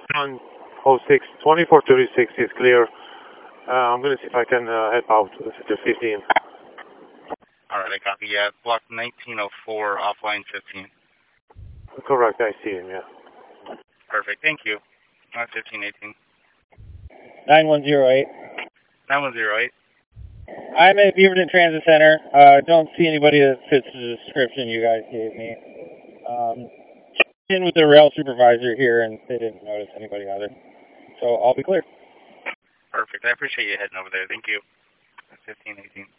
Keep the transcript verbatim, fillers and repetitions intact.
one oh six, twenty-four thirty-six is clear. Uh, I'm going to see if I can uh, help out with the fifteen. All right, I copy. Yeah, block nineteen oh four, offline fifteen. Correct, I see him, yeah. Perfect, thank you. Uh, fifteen eighteen. nine one zero eight. nine one zero eight. I'm at Beaverton Transit Center. I uh, don't see anybody that fits the description you guys gave me. Um, in with the rail supervisor here, and they didn't notice anybody either. So I'll be clear. Perfect. I appreciate you heading over there. Thank you. fifteen eighteen.